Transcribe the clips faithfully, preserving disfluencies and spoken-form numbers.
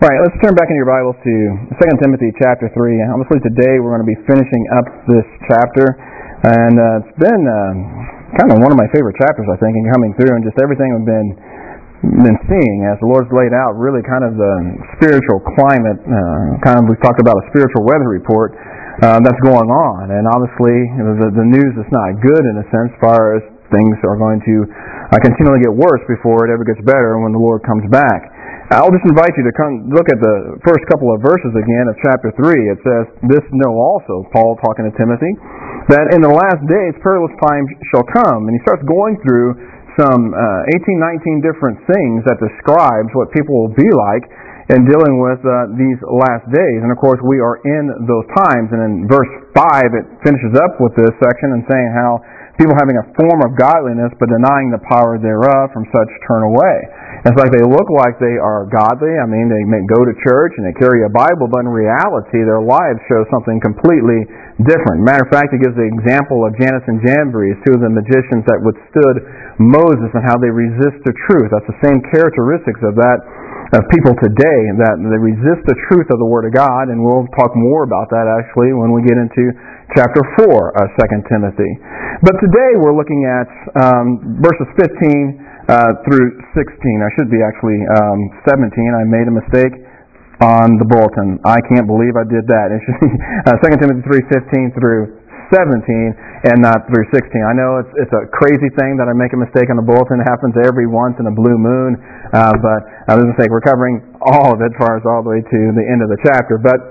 Right, let's turn back in your Bibles to Second Timothy chapter three. Obviously today we're going to be finishing up this chapter, and uh, it's been uh, kind of one of my favorite chapters, I think, in coming through, and just everything we've been been seeing as the Lord's laid out really kind of the spiritual climate, uh, kind of we've talked about a spiritual weather report uh, that's going on, and obviously the, the news is not good in a sense as far as things are going to uh, continually get worse before it ever gets better when the Lord comes back. I'll just invite you to come look at the first couple of verses again of chapter three. It says, "This know also," Paul talking to Timothy, "that in the last days perilous times shall come." And he starts going through some uh, eighteen, nineteen different things that describes what people will be like in dealing with uh, these last days. And of course we are in those times. And in verse five it finishes up with this section and saying how people having a form of godliness but denying the power thereof, from such turn away. It's like they look like they are godly. I mean, they may go to church and they carry a Bible, but in reality, their lives show something completely different. Matter of fact, it gives the example of Jannes and Jambres, two of the magicians that withstood Moses, and how they resist the truth. That's the same characteristics of that of people today, that they resist the truth of the Word of God, and we'll talk more about that actually when we get into chapter four of Second Timothy. But today we're looking at um, verses fifteen Uh, through sixteen. I should be actually um, seventeen. I made a mistake on the bulletin. I can't believe I did that. It should be uh, Second Timothy three fifteen through seventeen and not through sixteen. I know it's it's a crazy thing that I make a mistake on the bulletin. It happens every once in a blue moon. Uh, but I was going to say we're covering all of it as far as all the way to the end of the chapter. But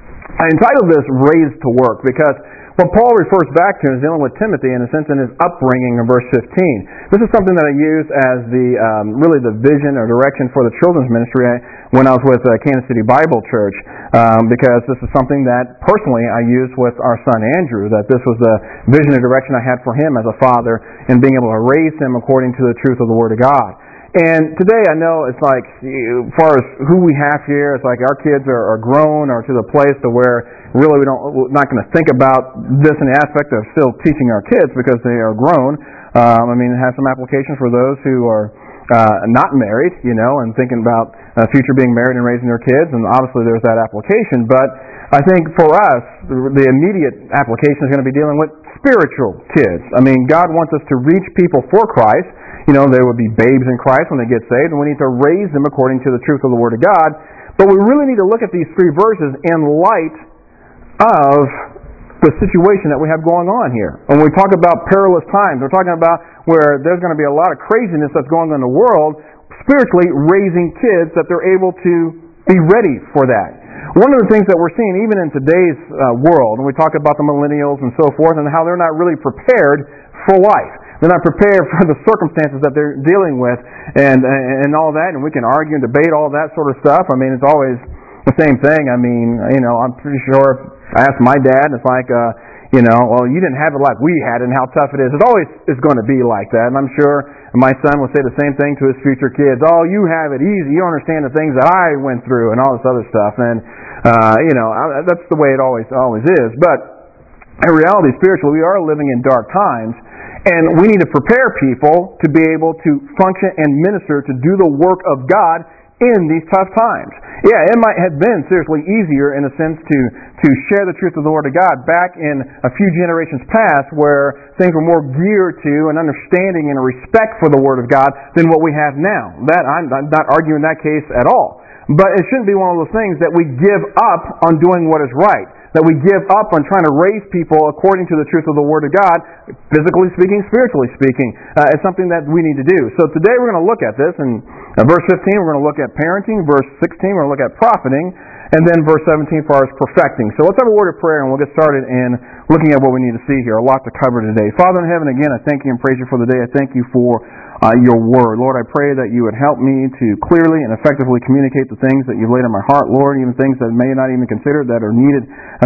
I entitled this "Raised to Work" because what Paul refers back to is dealing with Timothy in a sense in his upbringing in verse fifteen. This is something that I used as the um, really the vision or direction for the children's ministry when I was with uh, Kansas City Bible Church, um, because this is something that personally I used with our son Andrew, that this was the vision or direction I had for him as a father in being able to raise him according to the truth of the Word of God. And today I know it's like, as far as who we have here, it's like our kids are, are grown or to the place to where really we don't, we're not going to think about this in the aspect of still teaching our kids because they are grown. Um, I mean, it has some applications for those who are uh, not married, you know, and thinking about uh, future being married and raising their kids, and obviously there's that application. But I think for us, the immediate application is going to be dealing with spiritual kids. I mean, God wants us to reach people for Christ. You know, there would be babes in Christ when they get saved, and we need to raise them according to the truth of the Word of God. But we really need to look at these three verses in light of the situation that we have going on here. When we talk about perilous times, we're talking about where there's going to be a lot of craziness that's going on in the world, spiritually raising kids that they're able to be ready for that. One of the things that we're seeing even in today's uh, world, when we talk about the millennials and so forth, and how they're not really prepared for life. They're not prepared for the circumstances that they're dealing with and and all that, and we can argue and debate all that sort of stuff. I mean, it's always the same thing. I mean, you know, I'm pretty sure if I asked my dad, it's like, uh, you know, well, you didn't have it like we had it and how tough it is. It always is going to be like that, and I'm sure my son will say the same thing to his future kids. Oh, you have it easy. You don't understand the things that I went through and all this other stuff. And, uh, you know, that's the way it always always is. But in reality, spiritually, we are living in dark times. And we need to prepare people to be able to function and minister, to do the work of God in these tough times. Yeah, it might have been seriously easier in a sense to, to share the truth of the Word of God back in a few generations past where things were more geared to an understanding and a respect for the Word of God than what we have now. That I'm, I'm not arguing that case at all. But it shouldn't be one of those things that we give up on doing what is right, that we give up on trying to raise people according to the truth of the Word of God, physically speaking, spiritually speaking. Uh, it's something that we need to do. So today we're going to look at this. In uh, verse fifteen, we're going to look at parenting. Verse sixteen, we're going to look at profiting. And then verse seventeen, for us, perfecting. So let's have a word of prayer, and we'll get started in looking at what we need to see here. A lot to cover today. Father in heaven, again, I thank you and praise you for the day. I thank you for Uh, your Word. Lord, I pray that you would help me to clearly and effectively communicate the things that you've laid on my heart, Lord, even things that may not even consider that are needed uh,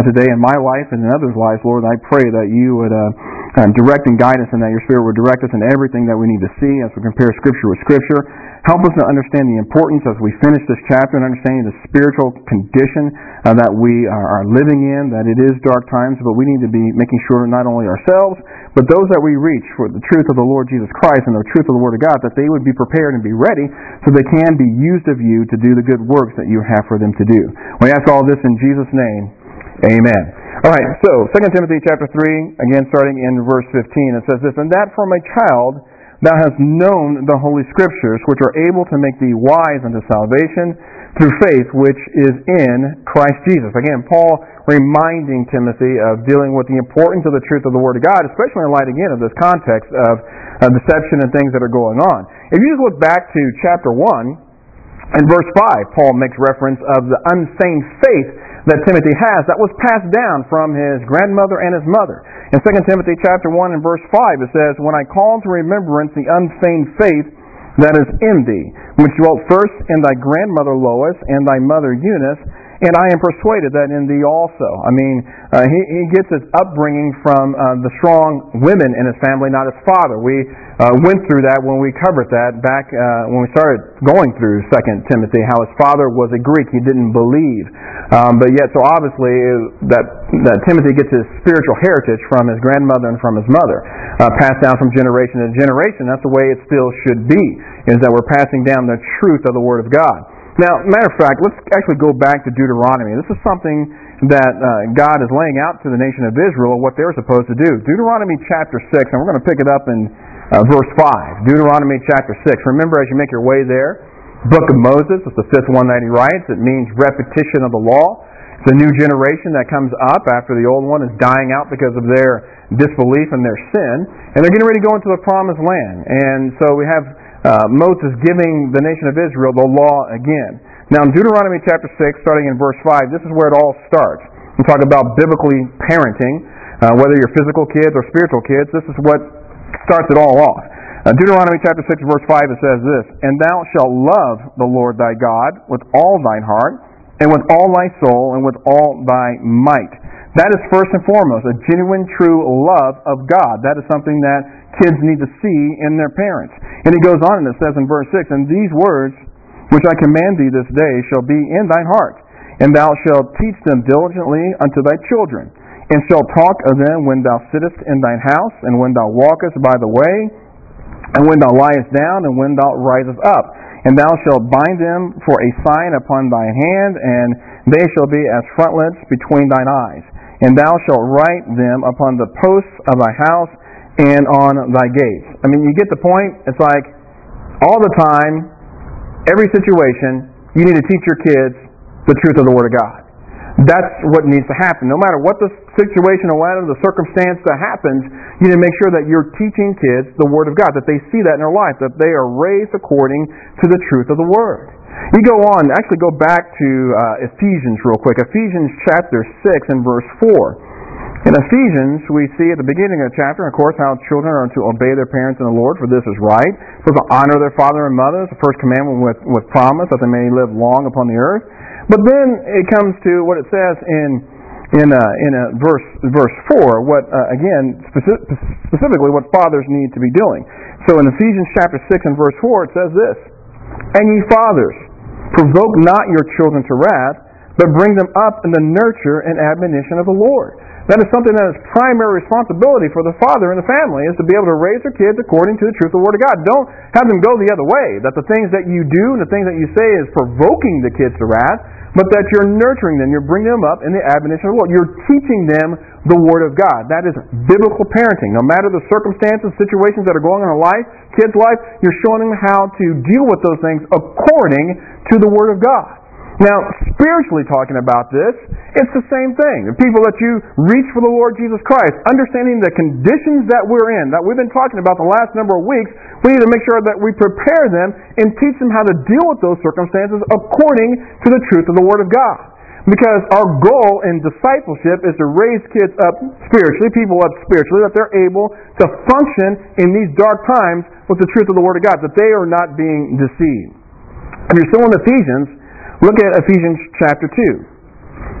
uh, today in my life and in others' lives, Lord. I pray that you would uh, uh, direct and guide us, and that your Spirit would direct us in everything that we need to see as we compare Scripture with Scripture. Help us to understand the importance as we finish this chapter and understanding the spiritual condition uh, that we are, are living in, that it is dark times, but we need to be making sure not only ourselves, but those that we reach for the truth of the Lord Jesus Christ and the truth of the Word of God, that they would be prepared and be ready so they can be used of you to do the good works that you have for them to do. We ask all this in Jesus' name. Amen. All right, so Second Timothy chapter three, again starting in verse fifteen, it says this, "And that from a child thou hast known the Holy Scriptures, which are able to make thee wise unto salvation through faith which is in Christ Jesus." Again, Paul reminding Timothy of dealing with the importance of the truth of the Word of God, especially in light, again, of this context of uh, deception and things that are going on. If you just look back to chapter one and verse five, Paul makes reference of the unfeigned faith that Timothy has that was passed down from his grandmother and his mother. In Second Timothy chapter one and verse five, it says, "When I call to remembrance the unfeigned faith that is in thee, which dwelt first in thy grandmother Lois and thy mother Eunice, and I am persuaded that in thee also." I mean, uh, he, he gets his upbringing from uh, the strong women in his family, not his father. We uh, went through that when we covered that back uh, when we started going through Second Timothy, how his father was a Greek. He didn't believe. Um, but yet, so obviously, that, that Timothy gets his spiritual heritage from his grandmother and from his mother, uh, passed down from generation to generation. That's the way it still should be, is that we're passing down the truth of the Word of God. Now, matter of fact, let's actually go back to Deuteronomy. This is something that uh, God is laying out to the nation of Israel what they're supposed to do. Deuteronomy chapter six, and we're going to pick it up in uh, verse five. Deuteronomy chapter six. Remember, as you make your way there, Book of Moses, it's the fifth one that he writes. It means repetition of the law. It's a new generation that comes up after the old one is dying out because of their disbelief and their sin. And they're getting ready to go into the promised land. And so we have uh, Moses giving the nation of Israel the law again. Now in Deuteronomy chapter six, starting in verse five, this is where it all starts. We talk about biblically parenting, uh, whether you're physical kids or spiritual kids. This is what starts it all off. Uh, Deuteronomy chapter six, verse five, it says this, "And thou shalt love the Lord thy God with all thine heart, and with all thy soul, and with all thy might." That is first and foremost, a genuine, true love of God. That is something that kids need to see in their parents. And it goes on and it says in verse six, "And these words which I command thee this day shall be in thine heart, and thou shalt teach them diligently unto thy children, and shalt talk of them when thou sittest in thine house, and when thou walkest by the way, and when thou liest down, and when thou risest up. And thou shalt bind them for a sign upon thine hand, and they shall be as frontlets between thine eyes. And thou shalt write them upon the posts of thy house and on thy gates." I mean, you get the point? It's like, all the time, every situation, you need to teach your kids the truth of the Word of God. That's what needs to happen. No matter what the situation or whatever the circumstance that happens, you need to make sure that you're teaching kids the Word of God, that they see that in their life, that they are raised according to the truth of the Word. You go on, actually go back to uh, Ephesians real quick. Ephesians chapter six and verse four. In Ephesians, we see at the beginning of the chapter, of course, how children are to obey their parents in the Lord, for this is right. For to honor their father and mother is the first commandment with, with promise, that they may live long upon the earth. But then it comes to what it says in in uh, in uh, verse verse four. What uh, again speci- specifically what fathers need to be doing. So in Ephesians chapter six and verse four, it says this: "And ye fathers, provoke not your children to wrath, but bring them up in the nurture and admonition of the Lord." That is something that is primary responsibility for the father in the family, is to be able to raise their kids according to the truth of the Word of God. Don't have them go the other way, that the things that you do and the things that you say is provoking the kids to wrath, but that you're nurturing them, you're bringing them up in the admonition of the Lord. You're teaching them the Word of God. That is biblical parenting. No matter the circumstances, situations that are going on in life, kids' life, you're showing them how to deal with those things according to the Word of God. Now, spiritually talking about this, it's the same thing. The people that you reach for the Lord Jesus Christ, understanding the conditions that we're in, that we've been talking about the last number of weeks, we need to make sure that we prepare them and teach them how to deal with those circumstances according to the truth of the Word of God. Because our goal in discipleship is to raise kids up spiritually, people up spiritually, that they're able to function in these dark times with the truth of the Word of God, that they are not being deceived. If you're still in Ephesians, look at Ephesians chapter two.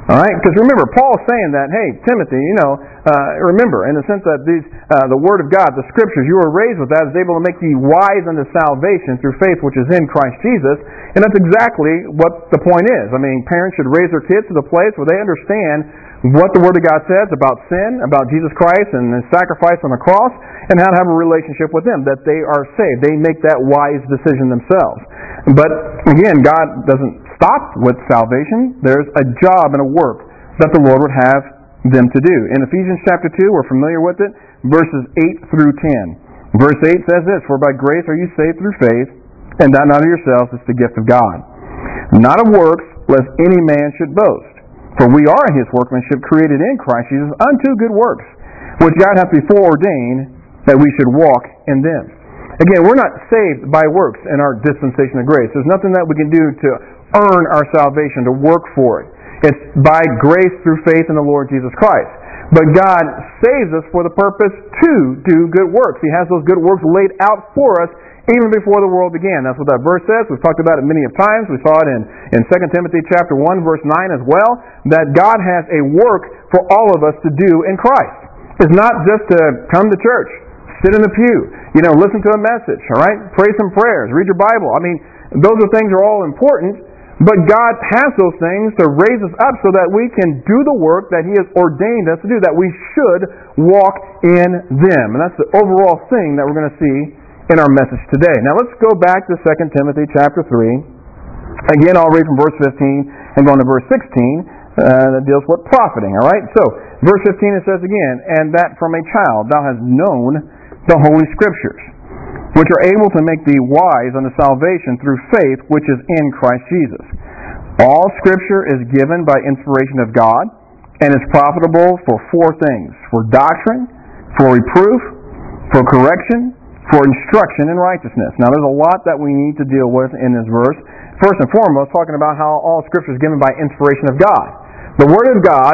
All right? Because remember, Paul is saying that, hey, Timothy, you know, uh, remember, in the sense that these, uh, the Word of God, the Scriptures, you were raised with that, is able to make you wise unto salvation through faith which is in Christ Jesus. And that's exactly what the point is. I mean, parents should raise their kids to the place where they understand what the Word of God says about sin, about Jesus Christ and His sacrifice on the cross, and how to have a relationship with Him, that they are saved. They make that wise decision themselves. But, again, God doesn't stop with salvation. There's a job and a work that the Lord would have them to do. In Ephesians chapter two, we're familiar with it, verses eight through ten. Verse eight says this, "For by grace are you saved through faith, and that not of yourselves, it's the gift of God. Not of works, lest any man should boast. For we are His workmanship, created in Christ Jesus unto good works, which God hath before ordained that we should walk in them." Again, we're not saved by works in our dispensation of grace. There's nothing that we can do to earn our salvation, to work for it. It's by grace through faith in the Lord Jesus Christ. But God saves us for the purpose to do good works. He has those good works laid out for us even before the world began. That's what that verse says. We've talked about it many of times. We saw it in, in Second Timothy chapter one, verse nine as well, that God has a work for all of us to do in Christ. It's not just to come to church, sit in the pew, you know, listen to a message, all right? Pray some prayers, read your Bible. I mean, those are things that are all important. But God has those things to raise us up so that we can do the work that He has ordained us to do, that we should walk in them. And that's the overall thing that we're going to see in our message today. Now let's go back to Second Timothy chapter three. Again, I'll read from verse fifteen and go on to verse sixteen. Uh, that deals with profiting, all right? So, verse fifteen it says again, "And that from a child thou hast known the Holy Scriptures, which are able to make thee wise unto salvation through faith which is in Christ Jesus. All Scripture is given by inspiration of God, and is profitable for four things: for doctrine, for reproof, for correction, for instruction in righteousness." Now there's a lot that we need to deal with in this verse. First and foremost, talking about how all Scripture is given by inspiration of God. The Word of God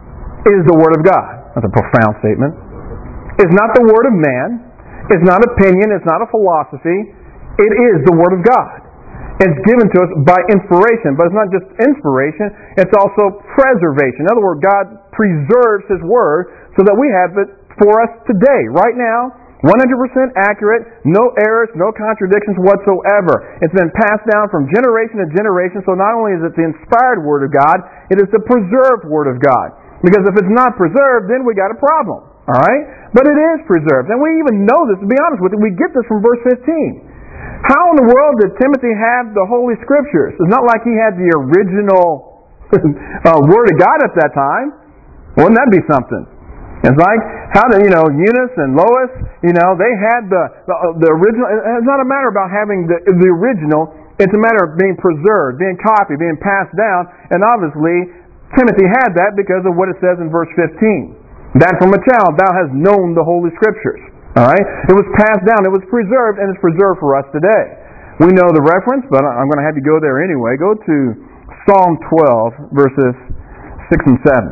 is the Word of God. That's a profound statement. It's not the Word of man. It's not opinion. It's not a philosophy. It is the Word of God. It's given to us by inspiration. But it's not just inspiration. It's also preservation. In other words, God preserves His Word so that we have it for us today, right now, one hundred percent accurate, no errors, no contradictions whatsoever. It's been passed down from generation to generation. So not only is it the inspired Word of God, it is the preserved Word of God. Because if it's not preserved, then we got a problem. All right? But it is preserved. And we even know this, to be honest with you. We get this from verse fifteen. How in the world did Timothy have the Holy Scriptures? It's not like he had the original uh, Word of God at that time. Wouldn't that be something? It's like, how did, you know, Eunice and Lois, you know, they had the, the, the original. It's not a matter about having the, the original. It's a matter of being preserved, being copied, being passed down. And obviously, Timothy had that because of what it says in verse fifteen. "That from a child thou hast known the Holy Scriptures." All right? It was passed down. It was preserved, and it's preserved for us today. We know the reference, but I'm going to have you go there anyway. Go to Psalm twelve, verses six and seven.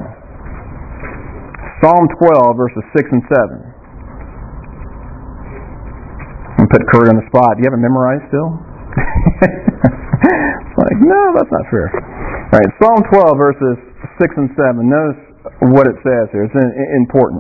Psalm twelve, verses six and seven. I'm going to put Kurt on the spot. Do you have it memorized still? It's like, no, that's not fair. All right, Psalm twelve, verses six and seven. Notice what it says here. It's important.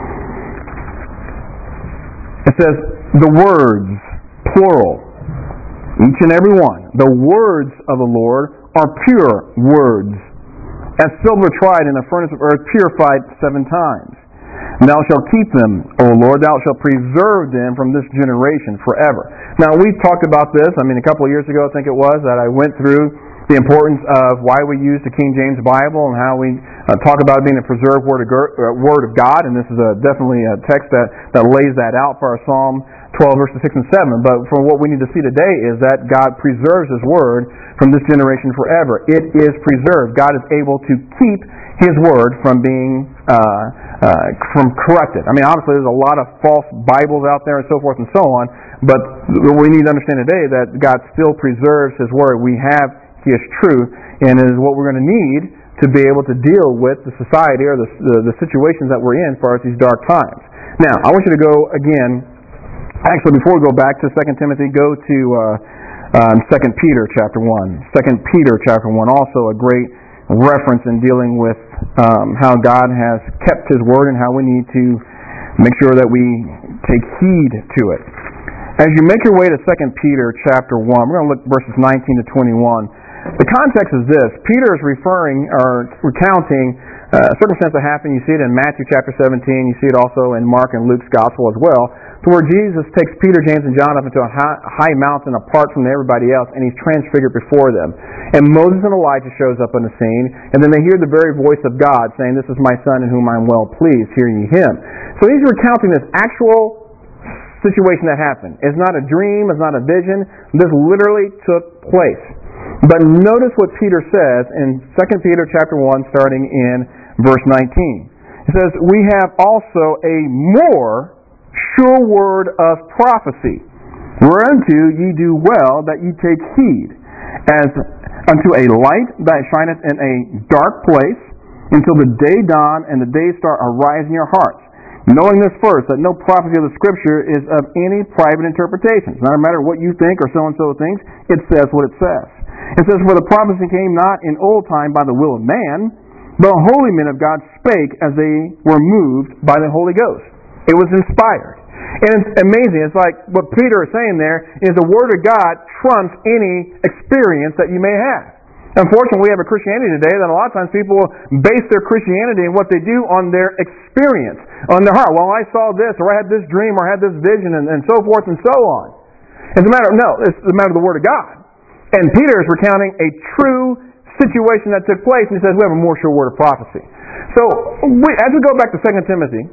It says, "The words," plural, each and every one, "the words of the Lord are pure words, as silver tried in a furnace of earth, purified seven times. Thou shalt keep them, O Lord, thou shalt preserve them from this generation forever." Now, we've talked about this, I mean, a couple of years ago, I think it was, that I went through the importance of why we use the King James Bible and how we uh, talk about it being a preserved Word of, uh, word of God, and this is a, definitely a text that, that lays that out for our Psalm twelve, verses six and seven. But from what we need to see today is that God preserves His Word from this generation forever. It is preserved. God is able to keep His Word from being uh, uh, from corrupted. I mean, obviously there's a lot of false Bibles out there and so forth and so on, but we need to understand today that God still preserves His Word. We have He is truth, and is what we're going to need to be able to deal with the society or the, the, the situations that we're in as far as these dark times. Now, I want you to go again, actually before we go back to Second Timothy, go to uh, um, Second Peter chapter one. Second Peter chapter one, also a great reference in dealing with um, how God has kept His Word and how we need to make sure that we take heed to it. As you make your way to Second Peter chapter one, we're going to look at verses nineteen to twenty-one. The context is this. Peter is referring or recounting uh, a circumstance that happened. You see it in Matthew chapter seventeen. You see it also in Mark and Luke's gospel as well, to where Jesus takes Peter, James, and John up into a high, high mountain apart from everybody else, and He's transfigured before them. And Moses and Elijah shows up on the scene, and then they hear the very voice of God saying, "This is my Son in whom I am well pleased. Hear ye Him." So He's recounting this actual situation that happened. It's not a dream. It's not a vision. This literally took place. But notice what Peter says in Second Peter chapter one, starting in verse nineteen. It says, "We have also a more sure word of prophecy, whereunto ye do well that ye take heed, as unto a light that shineth in a dark place, until the day dawn and the day star arise in your hearts. Knowing this first, that no prophecy of the Scripture is of any private interpretation." It's not a matter of what you think or so-and-so thinks. It says what it says. It says, "For the prophecy came not in old time by the will of man, but holy men of God spake as they were moved by the Holy Ghost." It was inspired. And it's amazing. It's like what Peter is saying there is the Word of God trumps any experience that you may have. Unfortunately, we have a Christianity today that a lot of times people base their Christianity and what they do on their experience, on their heart. Well, I saw this, or I had this dream, or I had this vision, and, and so forth and so on. It's a matter of, no, it's a matter of the Word of God. And Peter is recounting a true situation that took place, and he says we have a more sure word of prophecy. So, we, as we go back to Second Timothy,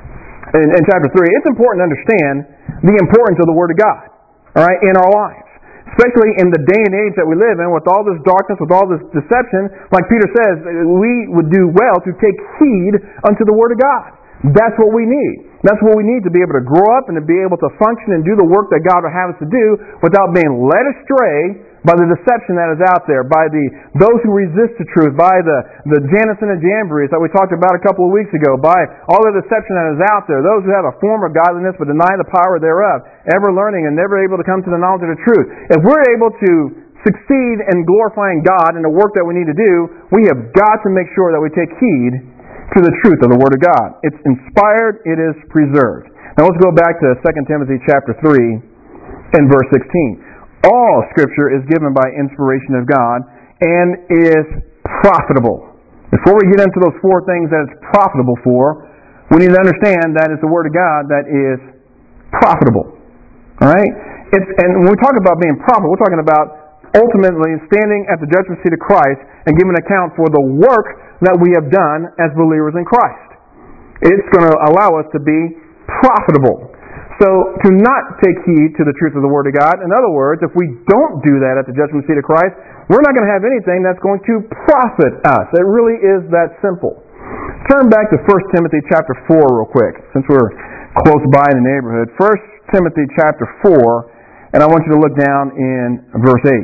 in, in chapter three, it's important to understand the importance of the Word of God, all right, in our lives. Especially in the day and age that we live in, with all this darkness, with all this deception, like Peter says, we would do well to take heed unto the Word of God. That's what we need. That's what we need to be able to grow up and to be able to function and do the work that God would have us to do without being led astray by the deception that is out there, by the those who resist the truth, by the, the Jansen and Jambrees that we talked about a couple of weeks ago, by all the deception that is out there, those who have a form of godliness but deny the power thereof, ever learning and never able to come to the knowledge of the truth. If we're able to succeed in glorifying God in the work that we need to do, we have got to make sure that we take heed to the truth of the Word of God. It's inspired, it is preserved. Now let's go back to Second Timothy chapter three and verse sixteen. All Scripture is given by inspiration of God and is profitable. Before we get into those four things that it's profitable for, we need to understand that it's the Word of God that is profitable. Alright? It's, and when we talk about being profitable, we're talking about ultimately standing at the judgment seat of Christ and giving account for the work that we have done as believers in Christ. It's going to allow us to be profitable. So, to not take heed to the truth of the Word of God, in other words, if we don't do that at the judgment seat of Christ, we're not going to have anything that's going to profit us. It really is that simple. Turn back to First Timothy chapter four real quick, since we're close by in the neighborhood. First Timothy chapter four, and I want you to look down in verse eight.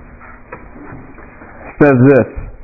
It says this,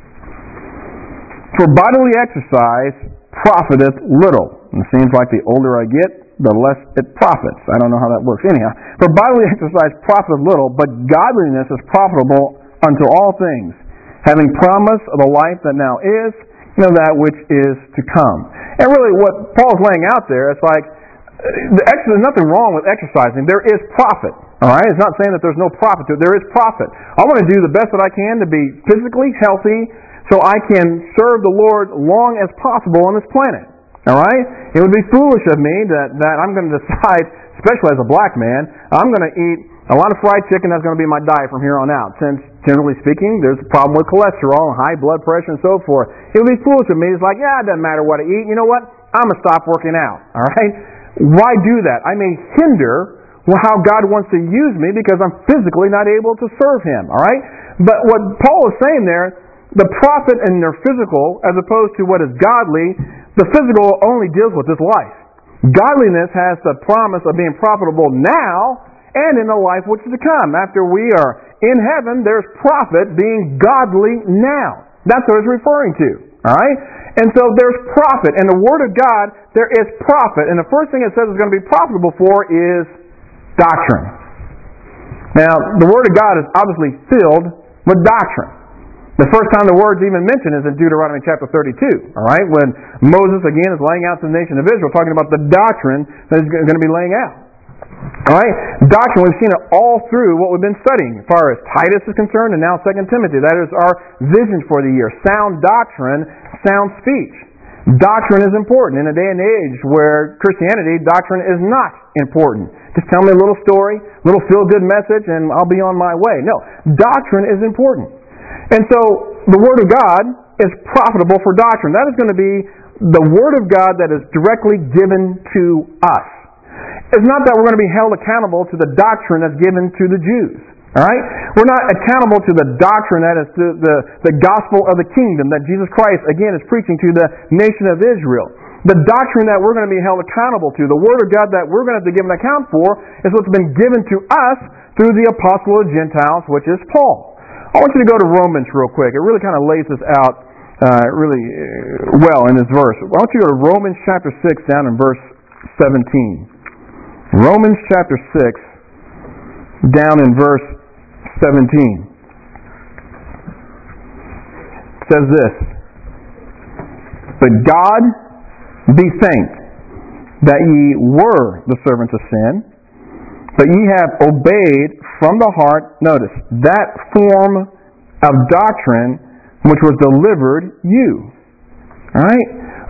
"For bodily exercise profiteth little." And it seems like the older I get, the less it profits. I don't know how that works. Anyhow, "For bodily exercise profiteth little, but godliness is profitable unto all things, having promise of the life that now is, and of that which is to come." And really what Paul's laying out there, it's like, there's nothing wrong with exercising. There is profit. All right? It's not saying that there's no profit to it. There is profit. I want to do the best that I can to be physically healthy so I can serve the Lord long as possible on this planet. All right? It would be foolish of me that, that I'm going to decide, especially as a black man, I'm going to eat a lot of fried chicken. That's going to be my diet from here on out. Since, generally speaking, there's a problem with cholesterol and high blood pressure and so forth. It would be foolish of me. It's like, yeah, it doesn't matter what I eat. You know what? I'm going to stop working out. All right? Why do that? I may hinder how God wants to use me because I'm physically not able to serve Him. All right? But what Paul is saying there, the profit in their physical as opposed to what is godly, the physical only deals with this life. Godliness has the promise of being profitable now and in the life which is to come. After we are in heaven, there's profit being godly now. That's what it's referring to. Alright? And so there's profit. In the Word of God, there is profit. And the first thing it says is going to be profitable for is doctrine. Now, the Word of God is obviously filled with doctrine. The first time the word's even mentioned is in Deuteronomy chapter thirty-two, all right, when Moses, again, is laying out to the nation of Israel, talking about the doctrine that he's going to be laying out. All right? Doctrine, we've seen it all through what we've been studying as far as Titus is concerned and now Second Timothy. That is our vision for the year. Sound doctrine, sound speech. Doctrine is important in a day and age where Christianity, doctrine is not important. Just tell me a little story, a little feel-good message, and I'll be on my way. No, doctrine is important. And so the Word of God is profitable for doctrine. That is going to be the Word of God that is directly given to us. It's not that we're going to be held accountable to the doctrine that's given to the Jews. All right? We're not accountable to the doctrine that is the, the, the gospel of the kingdom that Jesus Christ, again, is preaching to the nation of Israel. The doctrine that we're going to be held accountable to, the Word of God that we're going to have to give an account for, is what's been given to us through the apostle of Gentiles, which is Paul. I want you to go to Romans real quick. It really kind of lays this out uh, really well in this verse. I want you to go to Romans chapter six down in verse seventeen. Romans chapter six down in verse seventeen. It says this: But God be thanked that ye were the servants of sin, but ye have obeyed from the heart, notice, that form of doctrine which was delivered you. Alright?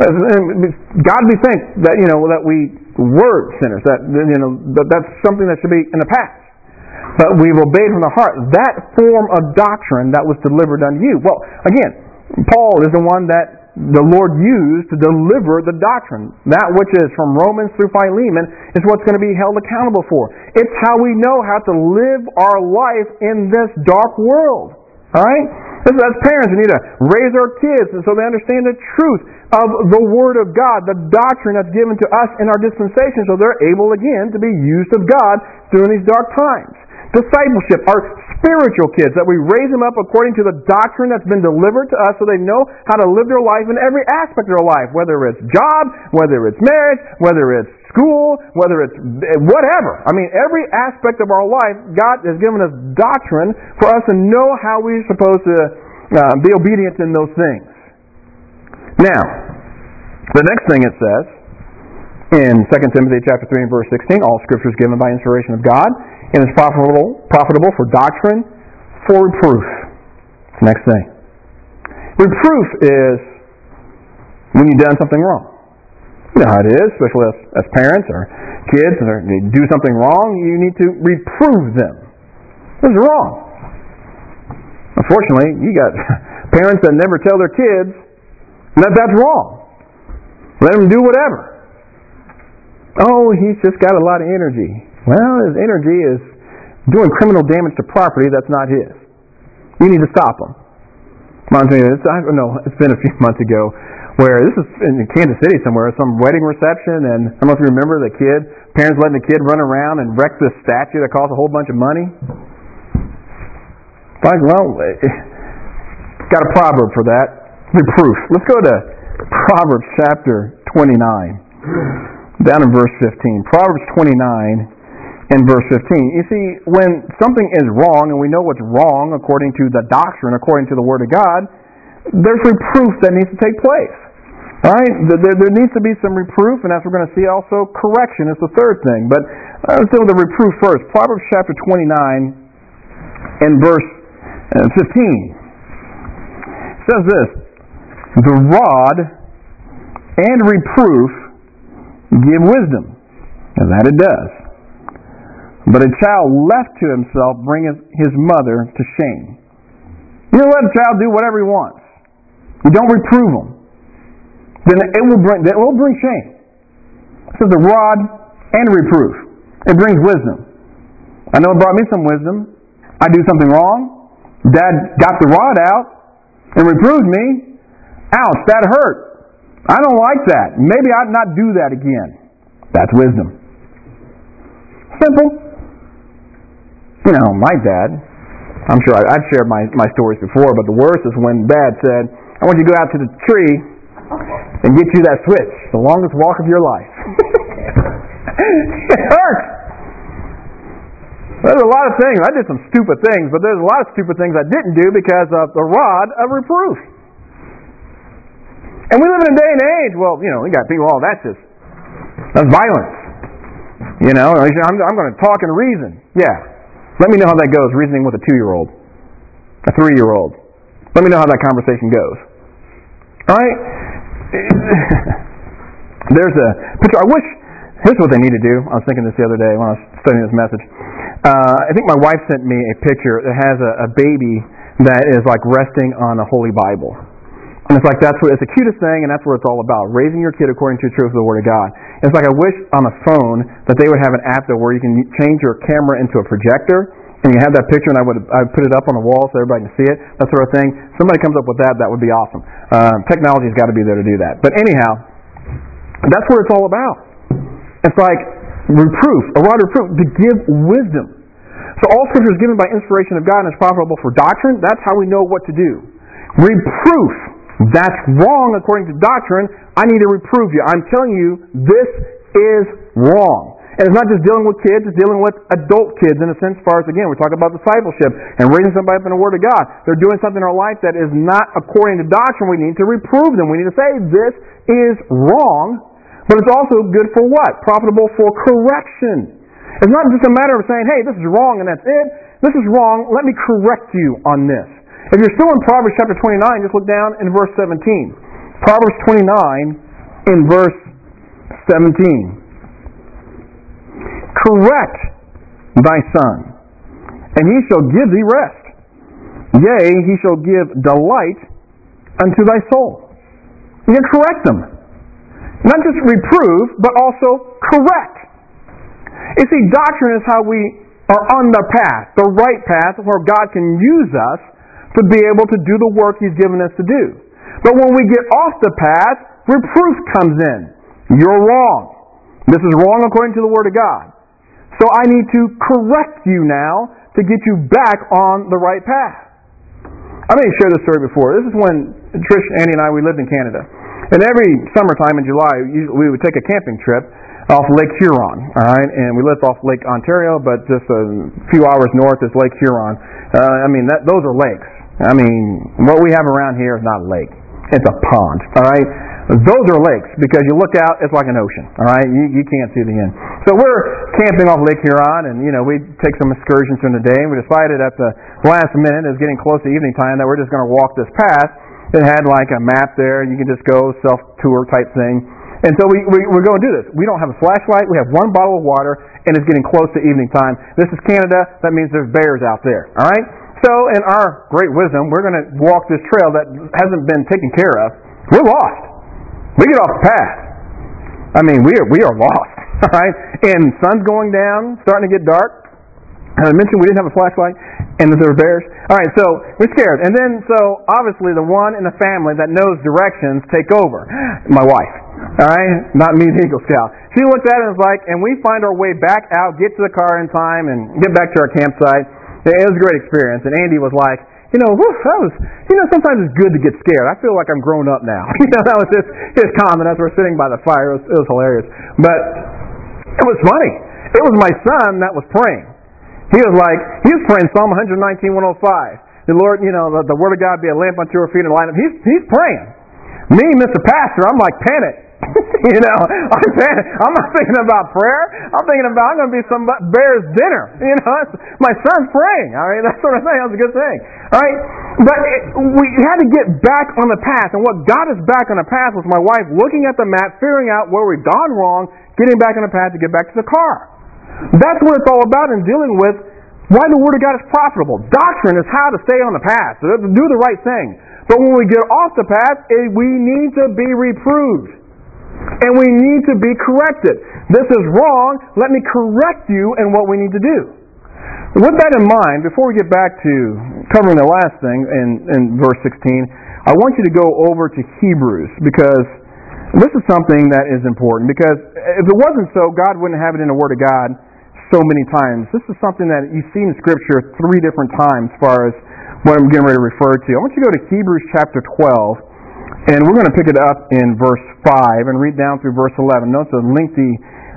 God be thanked that, you know, that we were sinners, that, you know, that that's something that should be in the past. But we've obeyed from the heart that form of doctrine that was delivered unto you. Well, again, Paul is the one that the Lord used to deliver the doctrine. That which is from Romans through Philemon is what's going to be held accountable for. It's how we know how to live our life in this dark world. Alright? As parents, we need to raise our kids and so they understand the truth of the Word of God, the doctrine that's given to us in our dispensation, so they're able again to be used of God during these dark times. Discipleship, our spiritual kids, that we raise them up according to the doctrine that's been delivered to us so they know how to live their life in every aspect of their life, whether it's job, whether it's marriage, whether it's school, whether it's whatever. I mean, every aspect of our life, God has given us doctrine for us to know how we're supposed to uh, be obedient in those things. Now, the next thing it says in Second Timothy chapter three and verse sixteen, all Scripture is given by inspiration of God, and is profitable, profitable for doctrine, for reproof. Next thing. Reproof is when you've done something wrong. You know how it is, especially as, as parents or kids, or they do something wrong, you need to reprove them. This is wrong. Unfortunately, you got parents that never tell their kids that that's wrong. Let them do whatever. Oh, he's just got a lot of energy. Well, his energy is doing criminal damage to property that's not his. You need to stop him. Reminds me, it's, I don't know, it's been a few months ago where this is in Kansas City somewhere, some wedding reception, and I don't know if you remember the kid, parents letting the kid run around and wreck this statue that cost a whole bunch of money. Like, well, got a proverb for that. Reproof. Let's go to Proverbs chapter twenty-nine. Down in verse fifteen. Proverbs twenty-nine and verse fifteen. You see, when something is wrong, and we know what's wrong according to the doctrine, according to the Word of God, there's reproof that needs to take place. Right? There, there needs to be some reproof, and as we're going to see also, correction is the third thing. But let's deal with the reproof first. Proverbs chapter twenty-nine and verse fifteen. It says this: the rod and reproof give wisdom, and that it does. But a child left to himself bringeth his mother to shame. You don't let a child do whatever he wants. You don't reprove him. Then it will bring it will bring shame. It says the rod and reproof. It brings wisdom. I know it brought me some wisdom. I do something wrong. Dad got the rod out and reproved me. Ouch, that hurt. I don't like that. Maybe I'd not do that again. That's wisdom. Simple. You know, my dad, I'm sure I've shared my, my stories before, but the worst is when Dad said, I want you to go out to the tree and get you that switch. The longest walk of your life. It hurt. There's a lot of things. I did some stupid things, but there's a lot of stupid things I didn't do because of the rod of reproof. And we live in a day and age, well, you know, we got people, oh, that's just, that's violence. You know, I'm, I'm going to talk and reason. Yeah. Let me know how that goes, reasoning with a two-year-old, a three-year-old. Let me know how that conversation goes. All right? There's a picture. I wish, here's what they need to do. I was thinking this the other day when I was studying this message. Uh, I think my wife sent me a picture that has a, a baby that is like resting on a Holy Bible. And it's like, that's what, it's the cutest thing, and that's what it's all about, raising your kid according to the truth of the Word of God. It's like, I wish on a phone that they would have an app there where you can change your camera into a projector, and you have that picture, and I would I would put it up on the wall so everybody can see it, that sort of thing. Somebody comes up with that, that would be awesome. Uh, technology's got to be there to do that. But anyhow, that's what it's all about. It's like reproof, a rod of reproof, to give wisdom. So all Scripture is given by inspiration of God and is profitable for doctrine. That's how we know what to do. Reproof. That's wrong according to doctrine. I need to reprove you. I'm telling you, this is wrong. And it's not just dealing with kids, it's dealing with adult kids in a sense, as far as, again, we're talking about discipleship and raising somebody up in the Word of God. They're doing something in our life that is not according to doctrine. We need to reprove them. We need to say, this is wrong, but it's also good for what? Profitable for correction. It's not just a matter of saying, hey, this is wrong and that's it. This is wrong, let me correct you on this. If you're still in Proverbs chapter twenty-nine, just look down in verse seventeen. Proverbs twenty-nine in verse seventeen. Correct thy son, and he shall give thee rest. Yea, he shall give delight unto thy soul. You can correct them. Not just reprove, but also correct. You see, doctrine is how we are on the path, the right path, where God can use us to be able to do the work He's given us to do. But when we get off the path, reproof comes in. You're wrong. This is wrong according to the Word of God. So I need to correct you now to get you back on the right path. I may have shared this story before. This is when Trish, Andy, and I, we lived in Canada. And every summertime in July, we would take a camping trip off Lake Huron, all right? And we lived off Lake Ontario, but just a few hours north is Lake Huron. Uh, I mean, that, those are lakes. I mean, what we have around here is not a lake. It's a pond, all right? Those are lakes, because you look out, it's like an ocean, all right? You, you can't see the end. So we're camping off Lake Huron, and, you know, we take some excursions during the day, and we decided at the last minute, it was getting close to evening time, that we're just going to walk this path. It had like a map there, and you can just go self-tour type thing. And so we, we, we're going to do this. We don't have a flashlight. We have one bottle of water, and it's getting close to evening time. This is Canada. That means there's bears out there, all right? So in our great wisdom, we're going to walk this trail that hasn't been taken care of. We're lost. We get off the path. I mean, we are, we are lost, all right? And sun's going down, starting to get dark. And I mentioned we didn't have a flashlight, and that there were bears. All right, so we're scared. And then, so obviously the one in the family that knows directions take over. My wife, all right? Not me, the Eagle Scout. She looked at it and was like, and we find our way back out, get to the car in time, and get back to our campsite. It was a great experience. And Andy was like, you know, whew, that was, you know, sometimes it's good to get scared. I feel like I'm grown up now. You know, that was his, his comment as we're sitting by the fire. It was, it was hilarious. But it was funny. It was my son that was praying. He was like, he was praying Psalm one nineteen, one oh five. The Lord, you know, the, the Word of God be a lamp unto our feet and a light. He's, he's praying. Me, Mister Pastor, I'm like, panic. You know, I'm panic. I'm not thinking about prayer. I'm thinking about, I'm going to be some bear's dinner. You know, it's, my son's praying. All right, that sort of thing. That was a good thing. All right, but it, we had to get back on the path. And what got us back on the path was my wife looking at the map, figuring out where we'd gone wrong, getting back on the path to get back to the car. That's what it's all about in dealing with why the Word of God is profitable. Doctrine is how to stay on the path, to do the right thing. But when we get off the path, we need to be reproved. And we need to be corrected. This is wrong. Let me correct you in what we need to do. With that in mind, before we get back to covering the last thing in, in verse sixteen, I want you to go over to Hebrews, because this is something that is important. Because if it wasn't so, God wouldn't have it in the Word of God so many times. This is something that you see in Scripture three different times as far as what I'm getting ready to refer to. I want you to go to Hebrews chapter twelve. And we're going to pick it up in verse five and read down through verse eleven. Notice a lengthy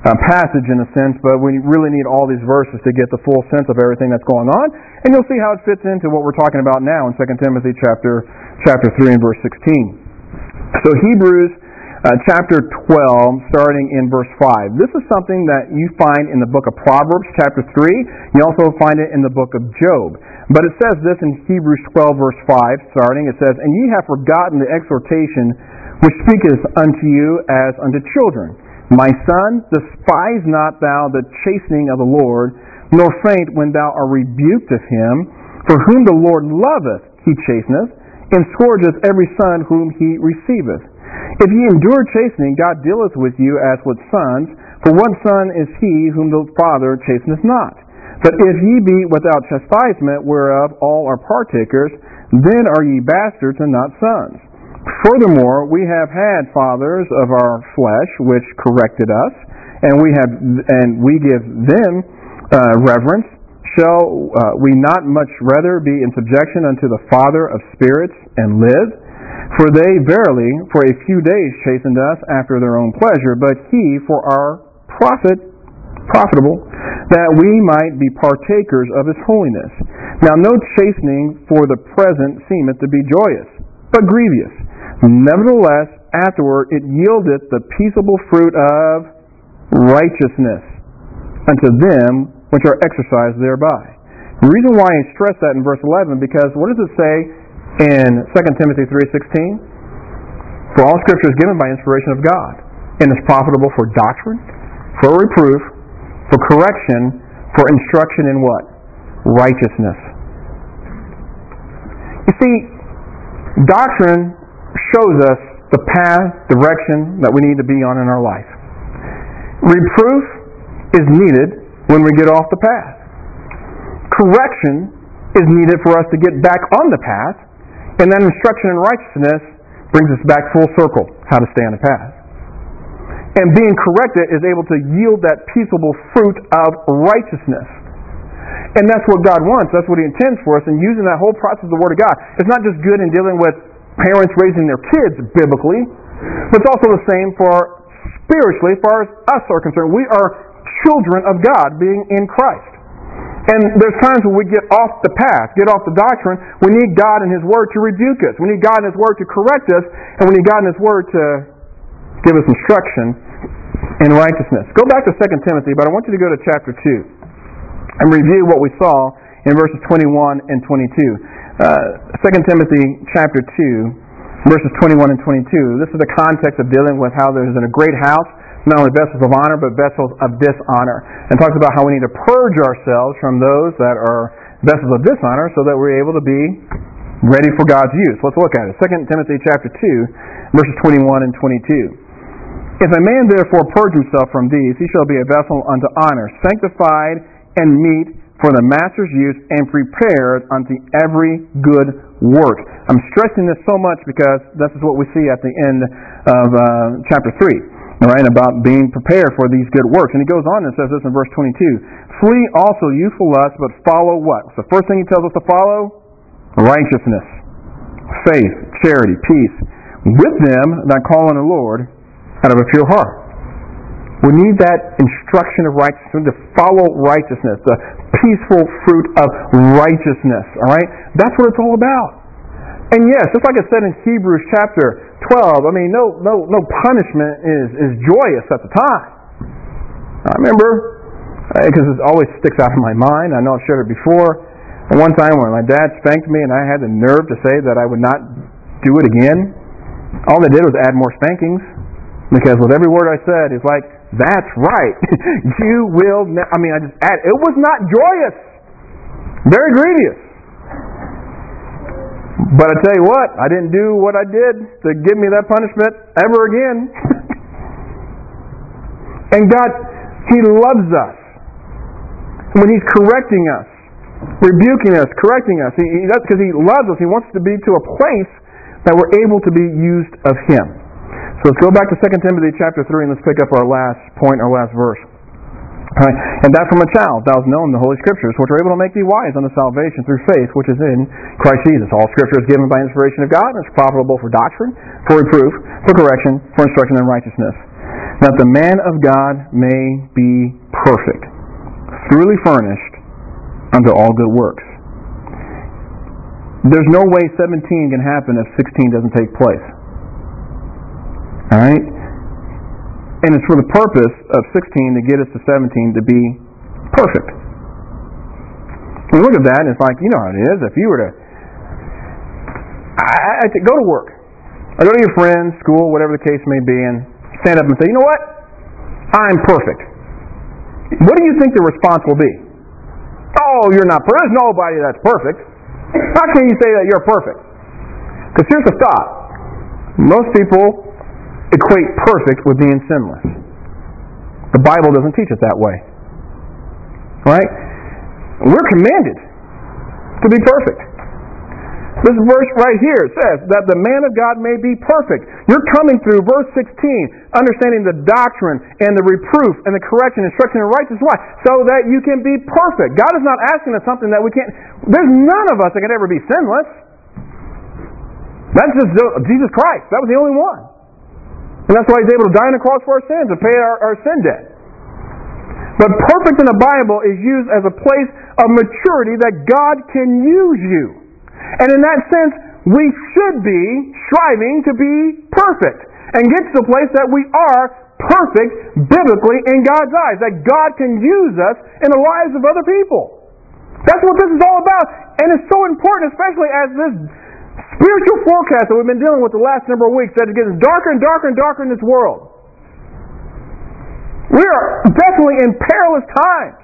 uh, passage in a sense, but we really need all these verses to get the full sense of everything that's going on. And you'll see how it fits into what we're talking about now in Second Timothy chapter chapter three and verse sixteen. So Hebrews uh, chapter twelve, starting in verse five. This is something that you find in the book of Proverbs chapter three. You also find it in the book of Job. But it says this in Hebrews twelve verse five, starting. It says, "And ye have forgotten the exhortation which speaketh unto you as unto children. My son, despise not thou the chastening of the Lord, nor faint when thou art rebuked of him. For whom the Lord loveth, he chasteneth, and scourgeth every son whom he receiveth. If ye endure chastening, God dealeth with you as with sons. For what son is he whom the Father chasteneth not? But if ye be without chastisement, whereof all are partakers, then are ye bastards and not sons. Furthermore, we have had fathers of our flesh which corrected us, and we have and we give them uh, reverence. Shall uh, we not much rather be in subjection unto the Father of spirits and live? For they verily for a few days chastened us after their own pleasure, but he for our profit, profitable, that we might be partakers of his holiness. Now no chastening for the present seemeth to be joyous, but grievous. Nevertheless, afterward it yieldeth the peaceable fruit of righteousness unto them which are exercised thereby." The reason why I stress that in verse eleven, because what does it say in Second Timothy three sixteen? "For all Scripture is given by inspiration of God, and is profitable for doctrine, for reproof, for correction, for instruction in" what? Righteousness. You see, doctrine shows us the path, direction that we need to be on in our life. Reproof is needed when we get off the path. Correction is needed for us to get back on the path, and then instruction in righteousness brings us back full circle, how to stay on the path. And being corrected is able to yield that peaceable fruit of righteousness. And that's what God wants. That's what He intends for us. And using that whole process of the Word of God, it's not just good in dealing with parents raising their kids biblically, but it's also the same for spiritually, as far as us are concerned. We are children of God, being in Christ. And there's times when we get off the path, get off the doctrine. We need God and His Word to rebuke us. We need God and His Word to correct us. And we need God and His Word to give us instruction in righteousness. Go back to Second Timothy, but I want you to go to chapter two and review what we saw in verses twenty-one and twenty-two. Uh, Second Timothy chapter two, verses twenty-one and twenty-two. This is the context of dealing with how there's in a great house not only vessels of honor, but vessels of dishonor. And talks about how we need to purge ourselves from those that are vessels of dishonor so that we're able to be ready for God's use. Let's look at it. Second Timothy chapter two, verses twenty-one and twenty-two. "If a man therefore purge himself from these, he shall be a vessel unto honor, sanctified and meet for the master's use, and prepared unto every good work." I'm stressing this so much because this is what we see at the end of uh, chapter three, all right, about being prepared for these good works. And he goes on and says this in verse twenty-two. "Flee also youthful lust, but follow" what? So the first thing he tells us to follow? Righteousness, faith, charity, peace, with them that call on the Lord out of a pure heart. We need that instruction of righteousness, to follow righteousness, the peaceful fruit of righteousness. All right? That's what it's all about. And yes, just like I said in Hebrews chapter twelve, I mean, no no no punishment is, is joyous at the time. I remember, because it always sticks out in my mind, I know I've shared it before, one time when my dad spanked me and I had the nerve to say that I would not do it again, all they did was add more spankings. Because with every word I said, it's like, that's right. You will, ne-. I mean, I just add, it was not joyous. Very grievous. But I tell you what, I didn't do what I did to give me that punishment ever again. And God, He loves us. When He's correcting us, rebuking us, correcting us, he, that's because He loves us. He wants to be to a place that we're able to be used of Him. So let's go back to Second Timothy chapter three and let's pick up our last point, our last verse. All right. "And that from a child thou hast known the Holy Scriptures, which are able to make thee wise unto salvation through faith, which is in Christ Jesus. All Scripture is given by inspiration of God, and is profitable for doctrine, for reproof, for correction, for instruction in righteousness." that the man of God may be perfect, truly furnished unto all good works. There's no way seventeen can happen if sixteen doesn't take place. Alright? And it's for the purpose of sixteen to get us to seventeen to be perfect. You look at that and it's like, you know how it is. If you were to I, I, I go to work, or go to your friends, school, whatever the case may be, and stand up and say, you know what? I'm perfect. What do you think the response will be? Oh, you're not perfect. There's nobody that's perfect. How can you say that you're perfect? Because here's the thought. Most people equate perfect with being sinless. The Bible doesn't teach it that way. Right? We're commanded to be perfect. This verse right here says that the man of God may be perfect. You're coming through verse sixteen, understanding the doctrine and the reproof and the correction, instruction, and righteousness. Why? So that you can be perfect. God is not asking us something that we can't. There's none of us that could ever be sinless. That's just Jesus Christ. That was the only one. And that's why He's able to die on the cross for our sins and pay our, our sin debt. But perfect in the Bible is used as a place of maturity that God can use you. And in that sense, we should be striving to be perfect and get to the place that we are perfect biblically in God's eyes, that God can use us in the lives of other people. That's what this is all about. And it's so important, especially as this spiritual forecast that we've been dealing with the last number of weeks, that it gets darker and darker and darker in this world. We are definitely in perilous times.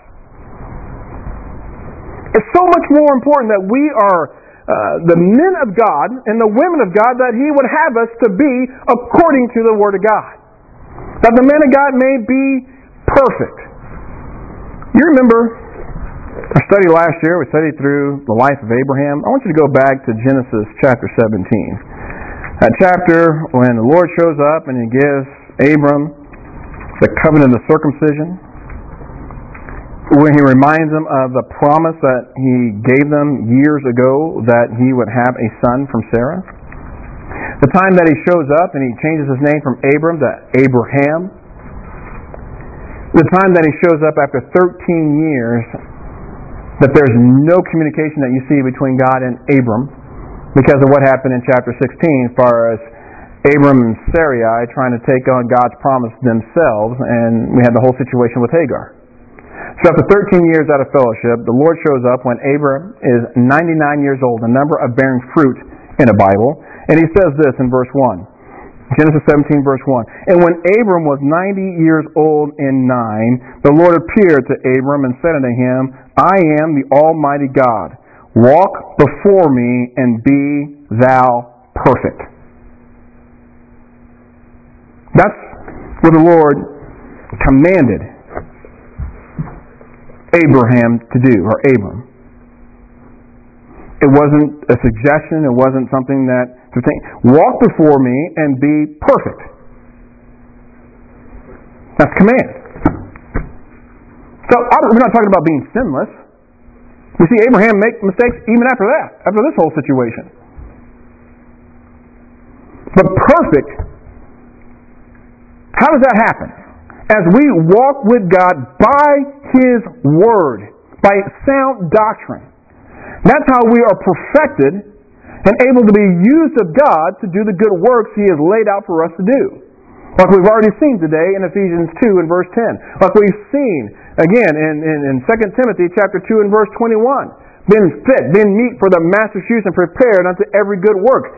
It's so much more important that we are Uh, the men of God and the women of God that He would have us to be according to the Word of God. That the men of God may be perfect. You remember our study last year, we studied through the life of Abraham. I want you to go back to Genesis chapter seventeen. That chapter when the Lord shows up and He gives Abram the covenant of circumcision, when He reminds them of the promise that He gave them years ago that He would have a son from Sarah. The time that He shows up and He changes His name from Abram to Abraham. The time that He shows up after thirteen years, that there's no communication that you see between God and Abram because of what happened in chapter sixteen as far as Abram and Sarai trying to take on God's promise themselves, and we had the whole situation with Hagar. So after thirteen years out of fellowship, the Lord shows up when Abram is ninety-nine years old, a number of bearing fruit in the Bible. And He says this in verse one. Genesis seventeen, verse one. And when Abram was ninety years old and nine, the Lord appeared to Abram and said unto him, I am the Almighty God. Walk before me and be thou perfect. That's what the Lord commanded Abraham to do, or Abram. It wasn't a suggestion, it wasn't something that to think, walk before me and be perfect. That's command. So we're not talking about being sinless. We see Abraham make mistakes even after that, after this whole situation. But perfect, how does that happen? As we walk with God by His Word, by sound doctrine. That's how we are perfected and able to be used of God to do the good works He has laid out for us to do. Like we've already seen today in Ephesians two and verse ten. Like we've seen, again, in, in, in Second Timothy chapter two and verse twenty-one. Been fit, been meet for the master's use and prepared unto every good work.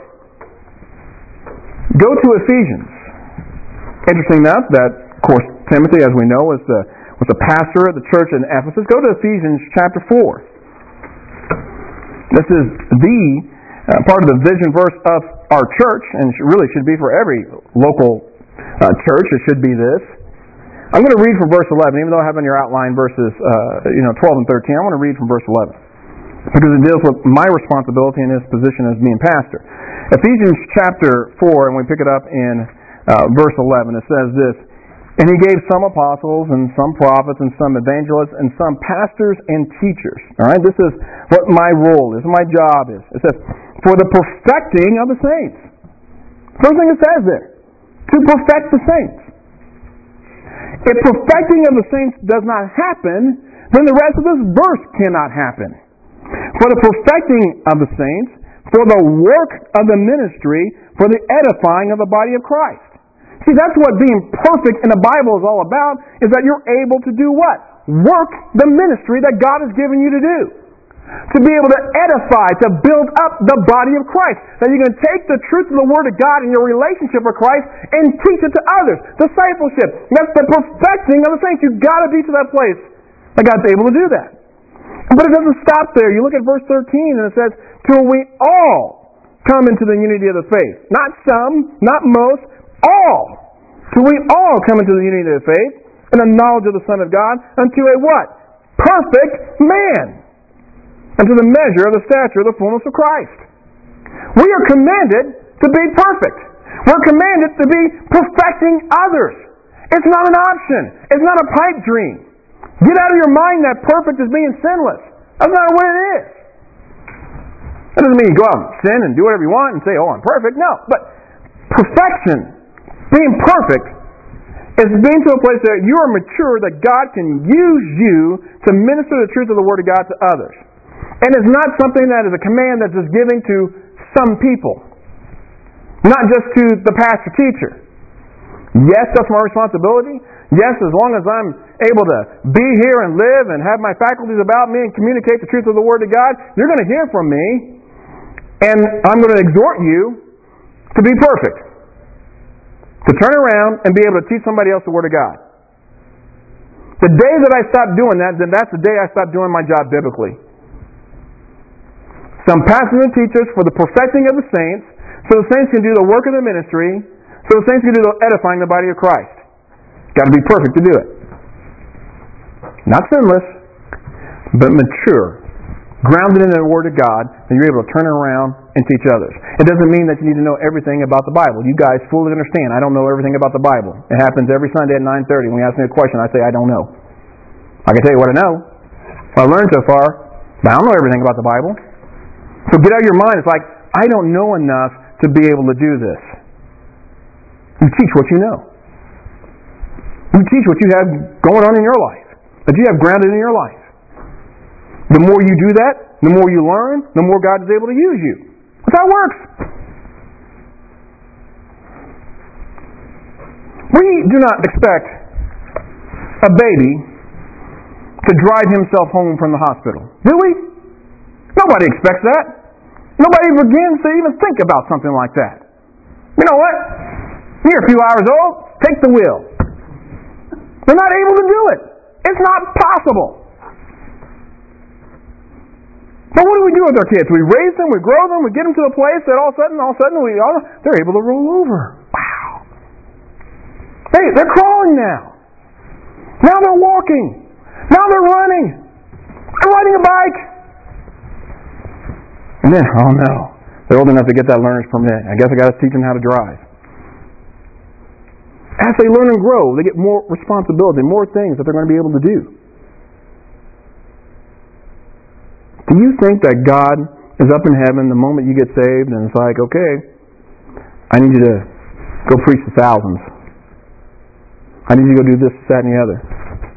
Go to Ephesians. Interesting enough that, of course, Timothy, as we know, was the, was the pastor of the church in Ephesus. Go to Ephesians chapter four. This is the uh, part of the vision verse of our church, and it really should be for every local uh, church. It should be this. I'm going to read from verse eleven, even though I have on your outline verses uh, you know, twelve and thirteen. I want to read from verse eleven because it deals with my responsibility in this position as being pastor. Ephesians chapter four, and we pick it up in uh, verse eleven. It says this, and He gave some apostles and some prophets and some evangelists and some pastors and teachers. All right, this is what my role is, my job is. It says, for the perfecting of the saints. First thing it says there, to perfect the saints. if perfecting of the saints does not happen, then the rest of this verse cannot happen. For the perfecting of the saints, for the work of the ministry, for the edifying of the body of Christ. See, that's what being perfect in the Bible is all about, is that you're able to do what? Work the ministry that God has given you to do. To be able to edify, to build up the body of Christ. That you can take the truth of the Word of God in your relationship with Christ and teach it to others. Discipleship. That's the perfecting of the saints. You've got to be to that place that God's able to do that. But it doesn't stop there. You look at verse thirteen and it says, till we all come into the unity of the faith. Not some, not most, all. Till we all come into the unity of the faith and the knowledge of the Son of God unto a what? Perfect man. Unto the measure of the stature of the fullness of Christ. We are commanded to be perfect. We're commanded to be perfecting others. It's not an option. It's not a pipe dream. Get out of your mind that perfect is being sinless. That's not what it is. That doesn't mean you go out and sin and do whatever you want and say, oh, I'm perfect. No. But perfection, being perfect, is being to a place that you are mature, that God can use you to minister the truth of the Word of God to others. And it's not something that is a command that's just given to some people. Not just to the pastor teacher. Yes, that's my responsibility. Yes, as long as I'm able to be here and live and have my faculties about me and communicate the truth of the Word of God, you're going to hear from me. And I'm going to exhort you to be perfect. To turn around and be able to teach somebody else the Word of God. The day that I stop doing that, then that's the day I stop doing my job biblically. Some pastors and teachers for the perfecting of the saints, so the saints can do the work of the ministry, so the saints can do the edifying the body of Christ. Got to be perfect to do it. Not sinless, but mature. Grounded in the Word of God, and you're able to turn it around and teach others. It doesn't mean that you need to know everything about the Bible. You guys fully understand, I don't know everything about the Bible. It happens every Sunday at nine thirty. When you ask me a question, I say, I don't know. I can tell you what I know, what I learned so far, but I don't know everything about the Bible. So get out of your mind. It's like, I don't know enough to be able to do this. You teach what you know. You teach what you have going on in your life. That you have grounded in your life. The more you do that, the more you learn, the more God is able to use you. That's how it works. We do not expect a baby to drive himself home from the hospital. Do we? Nobody expects that. Nobody begins to even think about something like that. You know what? You're a few hours old, take the wheel. They're not able to do it. It's not possible. But what do we do with our kids? We raise them, we grow them, we get them to a place that all of a sudden, all of a sudden, we all, they're able to roll over. Wow. Hey, they're crawling now. Now they're walking. Now they're running. They're riding a bike. And then, oh no, they're old enough to get that learner's permit. I guess I got to teach them how to drive. As they learn and grow, they get more responsibility, more things that they're going to be able to do. Do you think that God is up in heaven the moment you get saved and it's like, okay, I need you to go preach to thousands. I need you to go do this, that, and the other.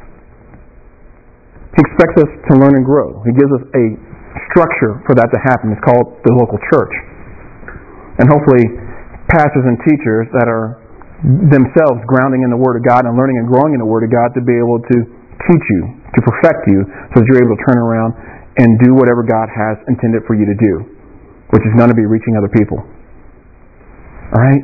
He expects us to learn and grow. He gives us a structure for that to happen. It's called the local church. And hopefully pastors and teachers that are themselves grounding in the Word of God and learning and growing in the Word of God to be able to teach you, to perfect you, so that you're able to turn around and do whatever God has intended for you to do, which is going to be reaching other people. Alright?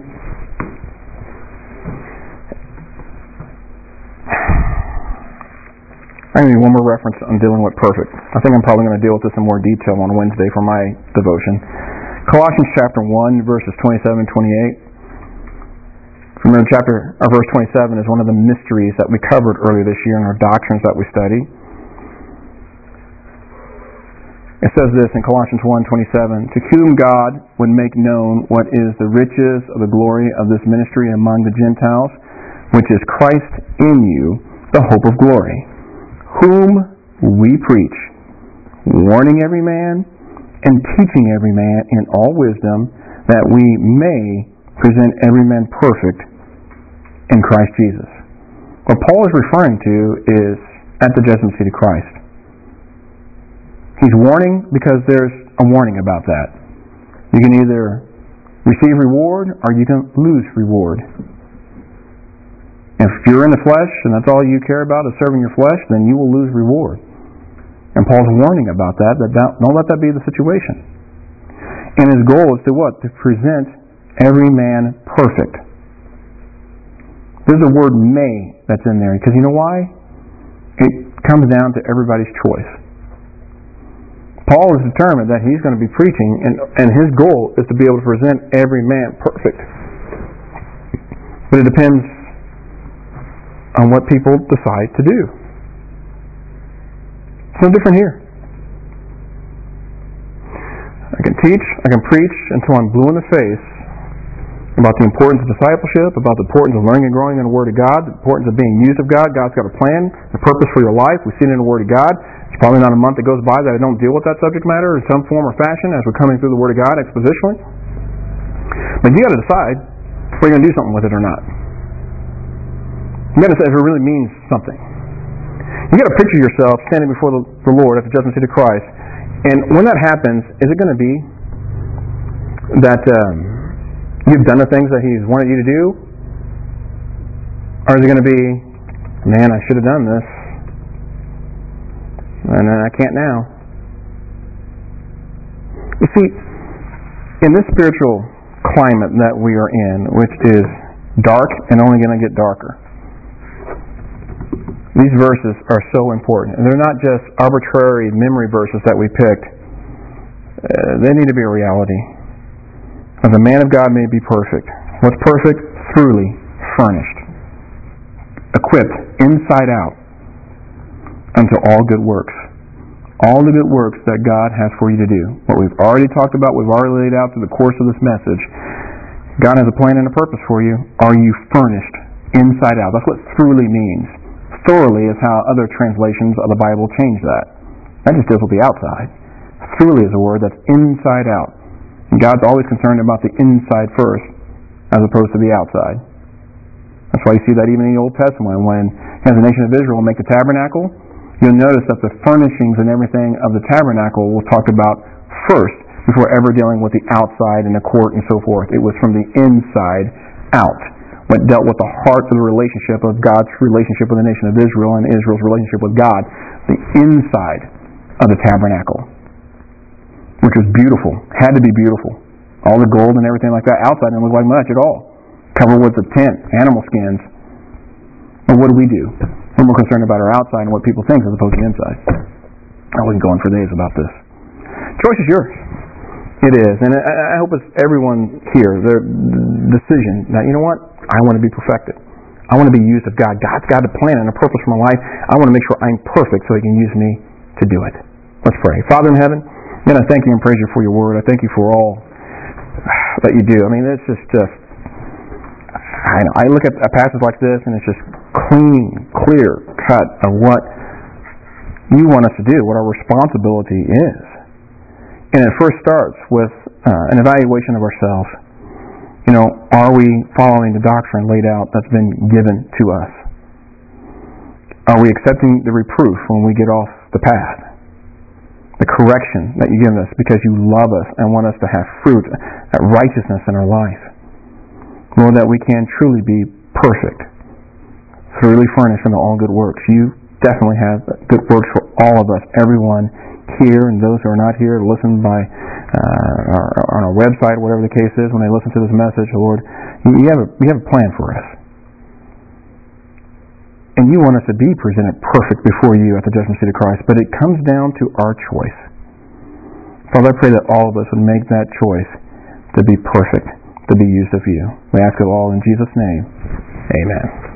I need one more reference on dealing with perfect. I think I'm probably going to deal with this in more detail on Wednesday for my devotion. Colossians chapter one, verses twenty-seven and twenty-eight. Remember, chapter or verse twenty-seven is one of the mysteries that we covered earlier this year in our doctrines that we studied. It says this in Colossians one twenty-seven, to whom God would make known what is the riches of the glory of this ministry among the Gentiles, which is Christ in you, the hope of glory, whom we preach, warning every man and teaching every man in all wisdom, that we may present every man perfect in Christ Jesus. What Paul is referring to is at the judgment seat of Christ. He's warning because there's a warning about that. You can either receive reward or you can lose reward. If you're in the flesh and that's all you care about is serving your flesh, then you will lose reward. And Paul's warning about that, that don't let that be the situation. And his goal is to what? To present every man perfect. There's a word may that's in there, because you know why? It comes down to everybody's choice. Paul is determined that he's going to be preaching, and, and his goal is to be able to present every man perfect. But it depends on what people decide to do. It's no different here. I can teach, I can preach until I'm blue in the face about the importance of discipleship, about the importance of learning and growing in the Word of God, the importance of being used of God. God's got a plan, a purpose for your life. We see it in the Word of God. It's probably not a month that goes by that I don't deal with that subject matter in some form or fashion as we're coming through the Word of God expositionally. But you got to decide if you're going to do something with it or not. You got to decide if it really means something. You got to picture yourself standing before the, the Lord at the judgment seat of Christ. And when that happens, is it going to be that um, you've done the things that He's wanted you to do? Or is it going to be, man, I should have done this, and I can't now? You see, in this spiritual climate that we are in, which is dark and only going to get darker, these verses are so important. And they're not just arbitrary memory verses that we picked. Uh, they need to be a reality. As a man of God may be perfect. What's perfect? Truly furnished. Equipped inside out unto all good works. All the good works that God has for you to do. What we've already talked about, we've already laid out through the course of this message. God has a plan and a purpose for you. Are you furnished inside out? That's what truly means. Thoroughly is how other translations of the Bible change that. That just deals with the outside. Thoroughly is a word that's inside out. And God's always concerned about the inside first, as opposed to the outside. That's why you see that even in the Old Testament, when as the nation of Israel make the tabernacle, you'll notice that the furnishings and everything of the tabernacle was talked about first, before ever dealing with the outside and the court and so forth. It was from the inside out. What dealt with the heart of the relationship of God's relationship with the nation of Israel and Israel's relationship with God, the inside of the tabernacle, which was beautiful, had to be beautiful. All the gold and everything like that outside didn't look like much at all. Covered with the tent, animal skins. But what do we do? We're more concerned about our outside and what people think as opposed to the inside. I wouldn't go on for days about this. Choice is yours. It is, and I hope it's everyone here, their decision that, you know what, I want to be perfected. I want to be used of God. God's got a plan and a purpose for my life. I want to make sure I'm perfect so He can use me to do it. Let's pray. Father in heaven, again, I thank You and praise You for Your word. I thank You for all that You do. I mean, it's just, just I know, I look at a passage like this and it's just clean, clear cut of what You want us to do, what our responsibility is. And it first starts with uh, an evaluation of ourselves. You know, are we following the doctrine laid out that's been given to us? Are we accepting the reproof when we get off the path? The correction that You give us because You love us and want us to have fruit, that righteousness in our life. Lord, that we can truly be perfect, thoroughly furnished unto all good works. You definitely have good works for all of us, everyone here and those who are not here, listen by uh, our, on our website, whatever the case is, when they listen to this message, Lord, you have a, you have a plan for us. And You want us to be presented perfect before You at the judgment seat of Christ, but it comes down to our choice. Father, I pray that all of us would make that choice to be perfect, to be used of You. We ask it all in Jesus' name. Amen.